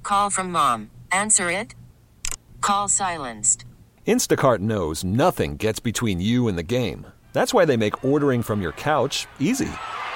Call from mom. Answer it. Call silenced. Instacart knows nothing gets between you and the game. That's why they make ordering from your couch easy.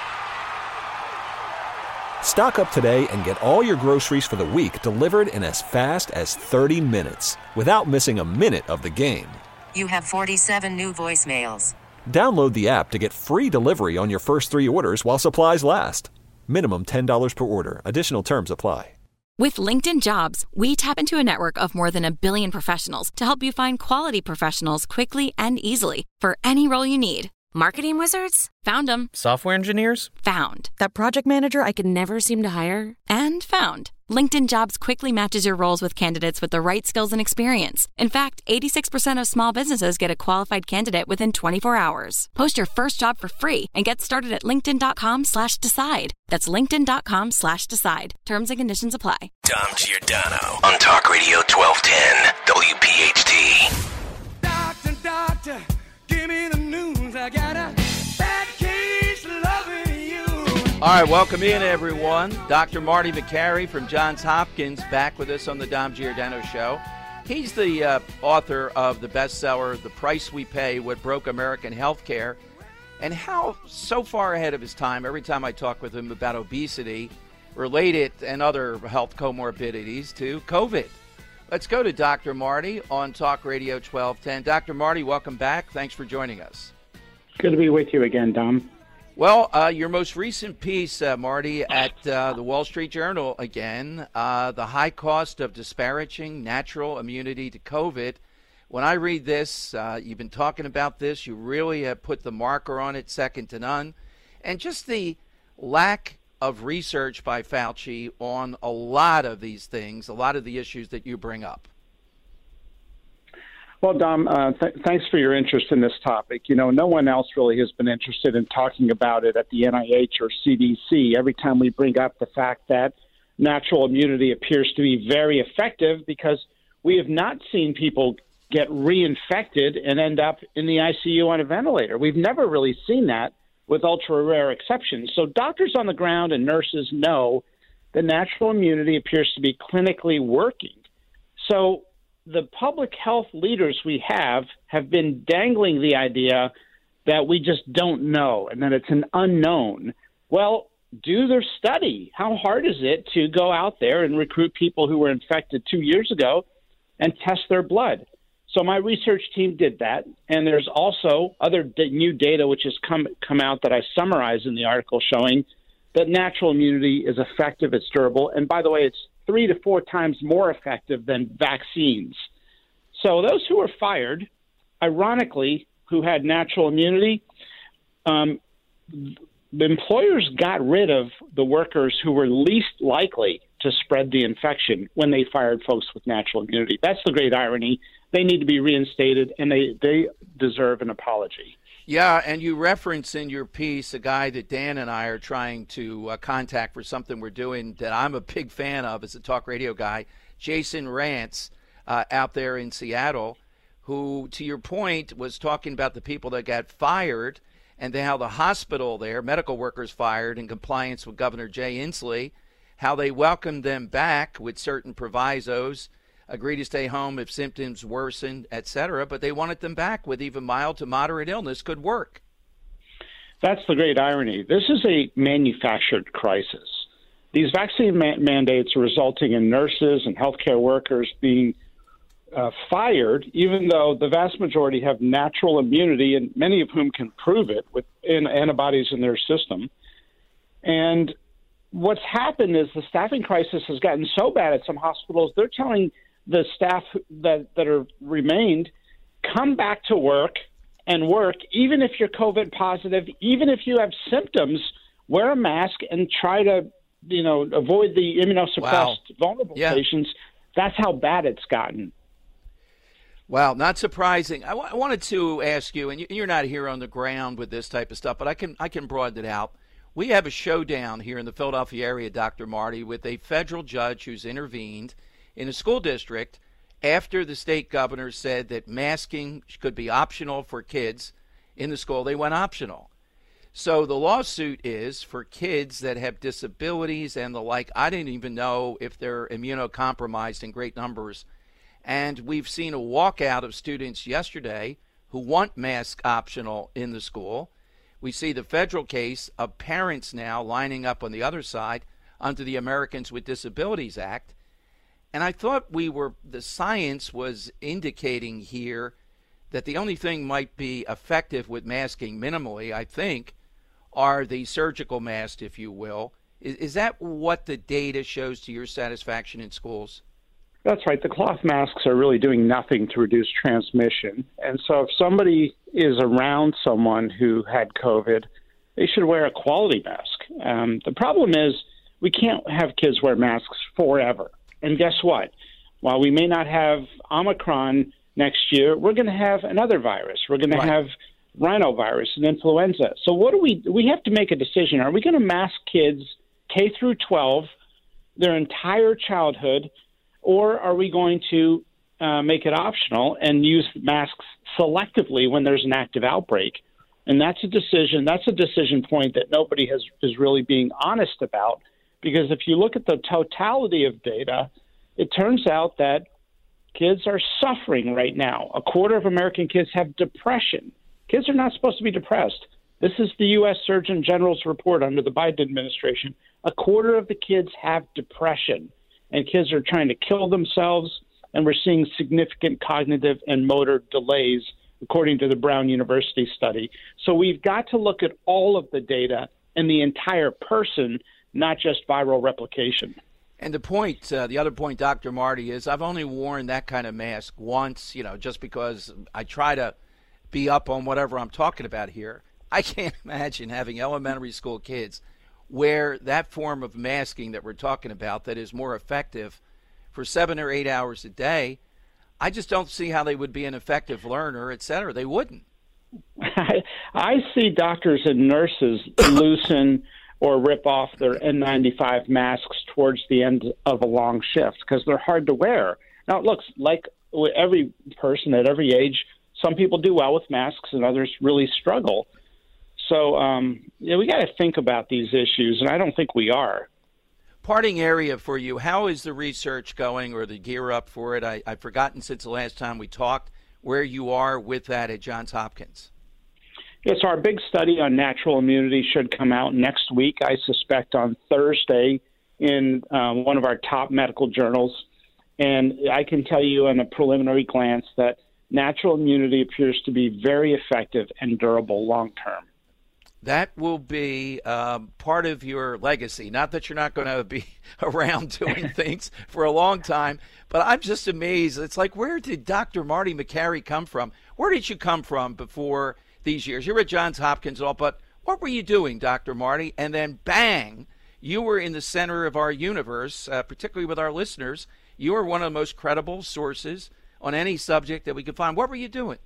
Stock up today and get all your groceries for the week delivered in as fast as 30 minutes without missing a minute of the game. You have 47 new voicemails. Download the app to get free delivery on your first 3 orders while supplies last. Minimum $10 per order. Additional terms apply. With LinkedIn Jobs, we tap into a network of more than 1 billion professionals to help you find quality professionals quickly and easily for any role you need. Marketing wizards? Found them. Software engineers? Found. That project manager I could never seem to hire? And found. LinkedIn Jobs quickly matches your roles with candidates with the right skills and experience. In fact, 86% of small businesses get a qualified candidate within 24 hours. Post your first job for free and get started at linkedin.com/decide. That's linkedin.com/decide. Terms and conditions apply. Dom Giordano on Talk Radio 1210 WPHT. Doctor, give me the news. I got a bad case loving you. All right, welcome in, everyone. Dr. Marty Makary from Johns Hopkins back with us on the Dom Giordano Show. He's the author of the bestseller, The Price We Pay, What Broke American Healthcare, and how so far ahead of his time, every time I talk with him about obesity, related and other health comorbidities to COVID. Let's go to Dr. Marty on Talk Radio 1210. Dr. Marty, welcome back. Thanks for joining us. Good to be with you again, Dom. Well, your most recent piece, Marty, at the Wall Street Journal again, the high cost of disparaging natural immunity to COVID. When I read this, you've been talking about this. You really have put the marker on it, second to none. And just the lack of research by Fauci on a lot of these things, a lot of the issues that you bring up. Well, Dom, thanks for your interest in this topic. You know, no one else really has been interested in talking about it at the NIH or CDC. Every time we bring up the fact that natural immunity appears to be very effective, because we have not seen people get reinfected and end up in the ICU on a ventilator. We've never really seen that, with ultra-rare exceptions. So doctors on the ground and nurses know that natural immunity appears to be clinically working. So the public health leaders we have been dangling the idea that we just don't know and that it's an unknown. Well, do their study. How hard is it to go out there and recruit people who were infected 2 years ago and test their blood? So my research team did that, and there's also other new data which has come out that I summarize in the article, showing that natural immunity is effective, it's durable, and by the way, it's 3 to 4 times more effective than vaccines. So those who were fired, ironically, who had natural immunity, the employers got rid of the workers who were least likely to spread the infection when they fired folks with natural immunity. That's the great irony. They need to be reinstated, and they deserve an apology. Yeah, and you reference in your piece a guy that Dan and I are trying to contact for something we're doing that I'm a big fan of as a talk radio guy, Jason Rantz, out there in Seattle, who, to your point, was talking about the people that got fired and how the hospital there, medical workers fired in compliance with Governor Jay Inslee, how they welcomed them back with certain provisos, agree to stay home if symptoms worsen, etc., but they wanted them back with even mild to moderate illness could work. That's the great irony. This is a manufactured crisis. These vaccine mandates are resulting in nurses and healthcare workers being fired, even though the vast majority have natural immunity, and many of whom can prove it with antibodies in their system. And what's happened is the staffing crisis has gotten so bad at some hospitals, they're telling the staff that are remained, come back to work and work, even if you're COVID positive, even if you have symptoms, wear a mask and try to, avoid the immunosuppressed vulnerable patients. That's how bad it's gotten. Wow, not surprising. I wanted to ask you, and you're not here on the ground with this type of stuff, but I can broaden it out. We have a showdown here in the Philadelphia area, Dr. Marty, with a federal judge who's intervened in a school district after the state governor said that masking could be optional for kids in the school. They went optional. So the lawsuit is for kids that have disabilities and the like. I didn't even know if they're immunocompromised in great numbers. And we've seen a walkout of students yesterday who want mask optional in the school. We see the federal case of parents now lining up on the other side under the Americans with Disabilities Act. And I thought the science was indicating here that the only thing might be effective with masking minimally, I think, are the surgical masks, if you will. Is that what the data shows to your satisfaction in schools? That's right. The cloth masks are really doing nothing to reduce transmission. And so if somebody is around someone who had COVID, they should wear a quality mask. The problem is we can't have kids wear masks forever. And guess what? While we may not have Omicron next year, we're going to have another virus. We're going to have rhinovirus and influenza. So what do we have to make a decision. Are we going to mask kids K through 12 their entire childhood, or are we going to make it optional and use masks selectively when there's an active outbreak? And that's a decision point that nobody is really being honest about, because if you look at the totality of data, it turns out that kids are suffering right now. A quarter of American kids have depression. Kids are not supposed to be depressed. This is the U.S. Surgeon General's report under the Biden administration. A quarter of the kids have depression, and kids are trying to kill themselves, and we're seeing significant cognitive and motor delays, according to the Brown University study. So we've got to look at all of the data and the entire person, not just viral replication. And the other point, Dr. Marty, is I've only worn that kind of mask once, just because I try to be up on whatever I'm talking about here. I can't imagine having elementary school kids wear that form of masking that we're talking about that is more effective for 7 or 8 hours a day. I just don't see how they would be an effective learner, et cetera. They wouldn't. I see doctors and nurses loosen or rip off their N95 masks towards the end of a long shift because they're hard to wear. Now, it looks like every person at every age, some people do well with masks and others really struggle. So, we got to think about these issues, and I don't think we are. Parting area for you, how is the research going or the gear up for it? I've forgotten since the last time we talked where you are with that at Johns Hopkins. Yes, our big study on natural immunity should come out next week, I suspect on Thursday in one of our top medical journals. And I can tell you in a preliminary glance that natural immunity appears to be very effective and durable long term. That will be part of your legacy. Not that you're not going to be around doing things for a long time, but I'm just amazed. It's like, where did Dr. Marty Makary come from? Where did you come from before these years? You were at Johns Hopkins and all, but what were you doing, Dr. Marty? And then bang, you were in the center of our universe, particularly with our listeners. You were one of the most credible sources on any subject that we could find. What were you doing?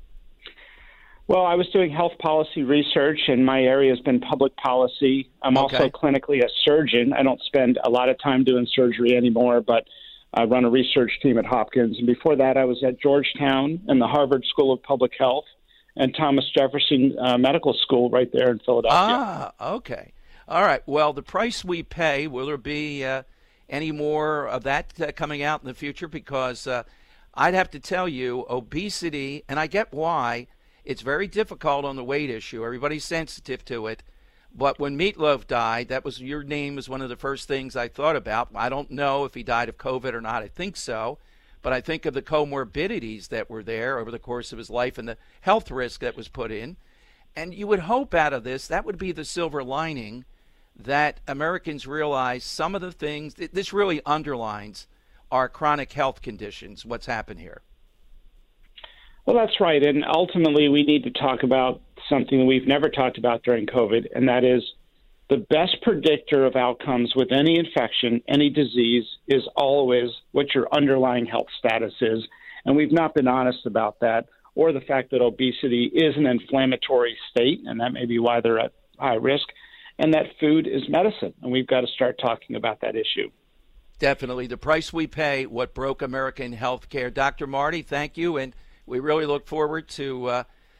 Well, I was doing health policy research, and my area has been public policy. I'm also clinically a surgeon. I don't spend a lot of time doing surgery anymore, but I run a research team at Hopkins. And before that, I was at Georgetown and the Harvard School of Public Health and Thomas Jefferson Medical School right there in Philadelphia. Ah, okay. All right. Well, the price we pay, will there be any more of that coming out in the future? Because I'd have to tell you, obesity, and I get why, it's very difficult on the weight issue. Everybody's sensitive to it. But when Meatloaf died, your name was one of the first things I thought about. I don't know if he died of COVID or not. I think so. But I think of the comorbidities that were there over the course of his life and the health risk that was put in. And you would hope out of this, that would be the silver lining, that Americans realize some of the things, this really underlines our chronic health conditions, what's happened here. Well, that's right. And ultimately, we need to talk about something that we've never talked about during COVID, and that is the best predictor of outcomes with any infection, any disease, is always what your underlying health status is. And we've not been honest about that, or the fact that obesity is an inflammatory state, and that may be why they're at high risk, and that food is medicine. And we've got to start talking about that issue. Definitely. The price we pay, what broke American health care. Dr. Marty, thank you. And we really look forward to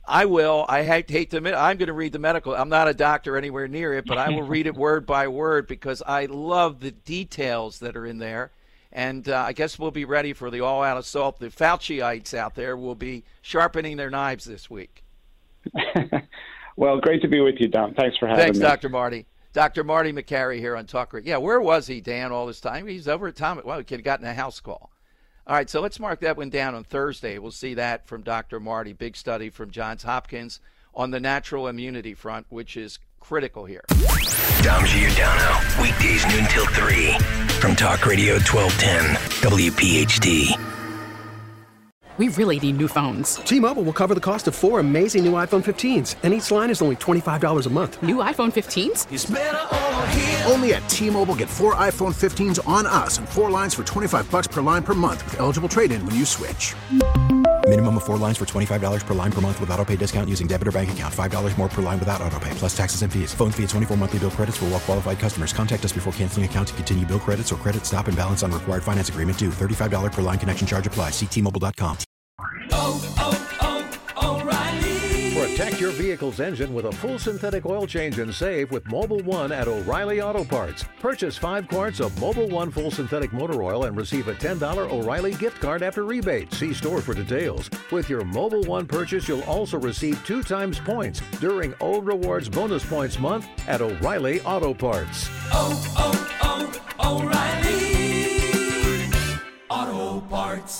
I will. I hate to admit, I'm going to read the medical. I'm not a doctor anywhere near it, but I will read it word by word because I love the details that are in there. And I guess we'll be ready for the all-out assault. The Fauciites out there will be sharpening their knives this week. Well, great to be with you, Don. Thanks for having me. Thanks, Dr. Marty. Dr. Marty Makary here on Talk Radio. Yeah, where was he, Dan, all this time? He's over at Tom. Well, he could have gotten a house call. All right, so let's mark that one down on Thursday. We'll see that from Dr. Marty. Big study from Johns Hopkins on the natural immunity front, which is critical here. Dom Giordano, weekdays noon till 3 from Talk Radio 1210, WPHT. We really need new phones. T-Mobile will cover the cost of 4 amazing new iPhone 15s, and each line is only $25 a month. New iPhone 15s? It's better over here. Only at T-Mobile, get 4 iPhone 15s on us and 4 lines for $25 per line per month with eligible trade-in when you switch. Minimum of 4 lines for $25 per line per month with autopay discount using debit or bank account. $5 more per line without autopay, plus taxes and fees. Phone fee at 24 monthly bill credits for well-qualified customers. Contact us before canceling account to continue bill credits or credit stop and balance on required finance agreement due. $35 per line connection charge applies. See T-Mobile.com. O'Reilly. Protect your vehicle's engine with a full synthetic oil change and save with Mobil 1 at O'Reilly Auto Parts. Purchase 5 quarts of Mobil 1 full synthetic motor oil and receive a $10 O'Reilly gift card after rebate. See store for details. With your Mobil 1 purchase, you'll also receive 2 times points during O Rewards Bonus Points Month at O'Reilly Auto Parts. O'Reilly Auto Parts.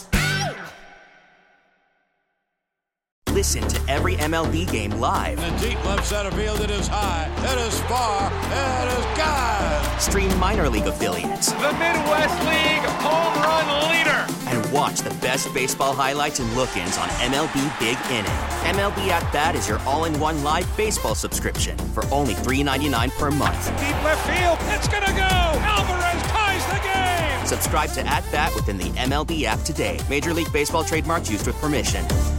Listen to every MLB game live. In the deep left center field, it is high, it is far, it is gone. Stream minor league affiliates. The Midwest League home run leader. And watch the best baseball highlights and look-ins on MLB Big Inning. MLB At Bat is your all-in-one live baseball subscription for only $3.99 per month. Deep left field, it's gonna go. Alvarez ties the game. Subscribe to At Bat within the MLB app today. Major League Baseball trademarks used with permission.